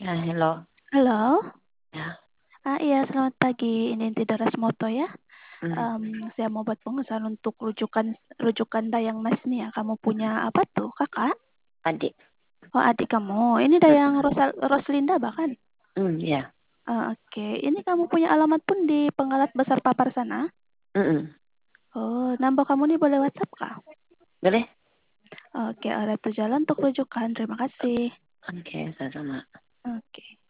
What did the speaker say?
Ya, hello. Halo, Ya, iya selamat pagi. Ini Tidak Rasmoto ya. mm, Saya mau buat pengesahan untuk rujukan rujukan Dayang Mas nih ya. Kamu punya apa tuh, kakak? adik. Oh, adik kamu. Ini Dayang Roslinda bahkan. Ya, Oke, ini kamu punya alamat pun di Penggalat Besar Papar sana. Oh, nambah kamu nih boleh WhatsApp kah? boleh? Oke, ada tuh jalan untuk rujukan. Terima kasih. Oke, sama-sama. Oke.